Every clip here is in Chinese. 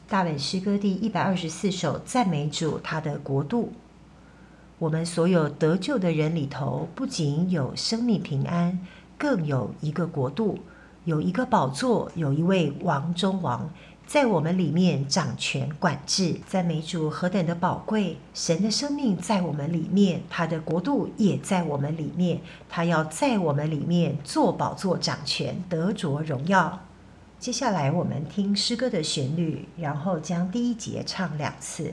大本诗歌第124首，赞美主他的国度。我们所有得救的人里头，不仅有生命平安，更有一个国度，有一个宝座，有一位王中王，在我们里面掌权管治。赞美主何等的宝贵，神的生命在我们里面，他的国度也在我们里面，他要在我们里面做宝座掌权，得着荣耀。接下来我们听诗歌的旋律，然后将第一节唱2次。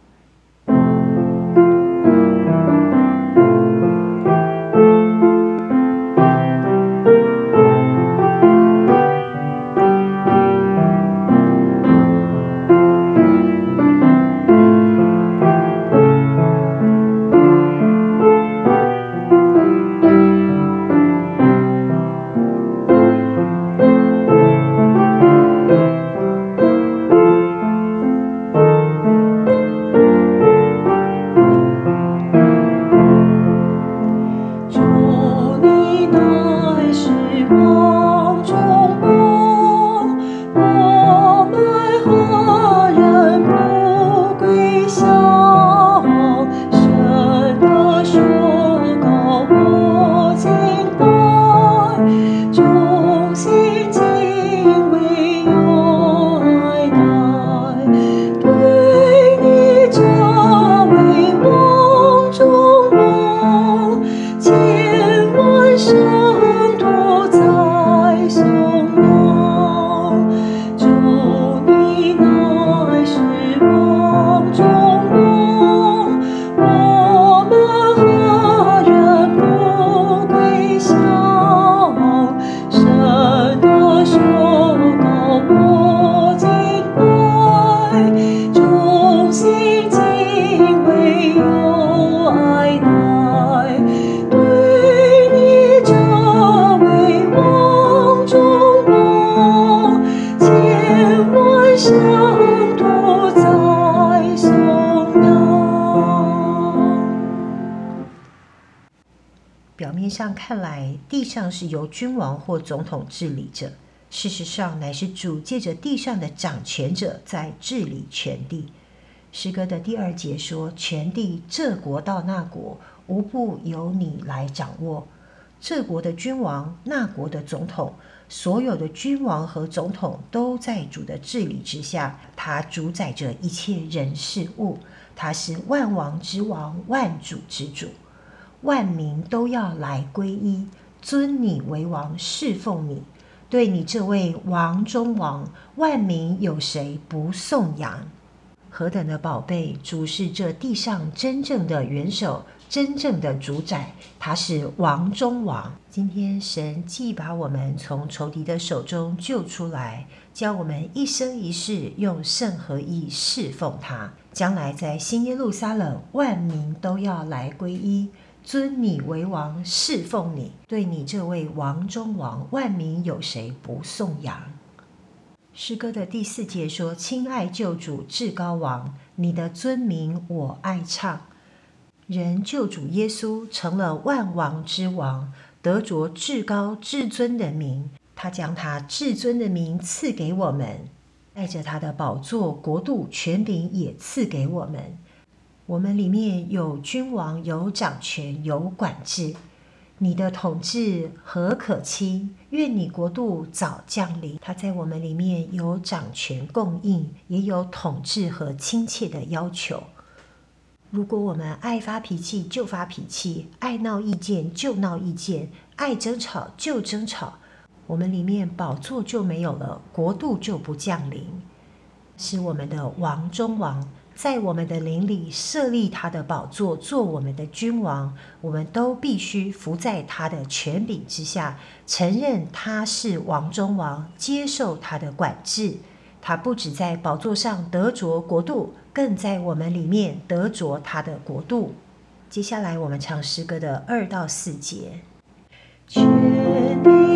表面上看来，地上是由君王或总统治理着，事实上乃是主借着地上的掌权者在治理全地。诗歌的第2节说，全地这国到那国，无不由你来掌握。这国的君王，那国的总统，所有的君王和总统都在主的治理之下，他主宰着一切人事物，他是万王之王，万主之主。万民都要来归依，尊你为王，侍奉你。对你这位王中王，万民有谁不颂扬？何等的宝贝！主是这地上真正的元首，真正的主宰，他是王中王。今天神既把我们从仇敌的手中救出来，教我们一生一世用圣合意侍奉他。将来在新耶路撒冷，万民都要来归依，尊你为王，侍奉你。对你这位王中王，万民有谁不颂扬？诗歌的第4节说，亲爱救主至高王，你的尊名我爱唱。人救主耶稣成了万王之王，得着至高至尊的名，他将他至尊的名赐给我们，带着他的宝座国度权柄也赐给我们。我们里面有君王，有掌权，有管制。你的统治何可期？愿你国度早降临。他在我们里面有掌权供应，也有统治和亲切的要求。如果我们爱发脾气就发脾气，爱闹意见就闹意见，爱争吵就争吵，我们里面宝座就没有了，国度就不降临。是我们的王中王在我们的灵里设立他的宝座，做我们的君王，我们都必须服在他的权柄之下，承认他是王中王，接受他的管制。他不只在宝座上得着国度，更在我们里面得着他的国度。接下来我们唱诗歌的2到4节。全地